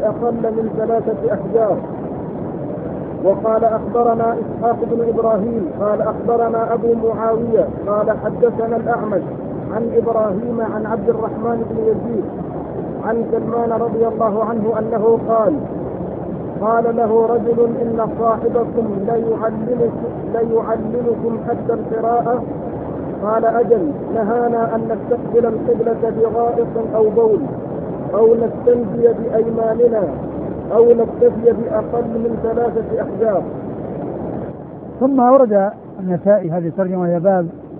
بأقل من 3 أحجار. وقال أخبرنا إسحاق بن إبراهيم قال أخبرنا أبو معاوية قال حدثنا الأعمش عن إبراهيم عن عبد الرحمن بن يزيد عن سلمان رضي الله عنه أنه قال له رجل إن صاحبكم ليعلمكم حتى القراءة. قال أجل، نهانا أن نستقبل القبلة بغائط أو بول أو نستنجي بأيماننا أو نكتفي بأقل من 3 أحجار. ثم أورد النسائي هذه الترجمة وهي باب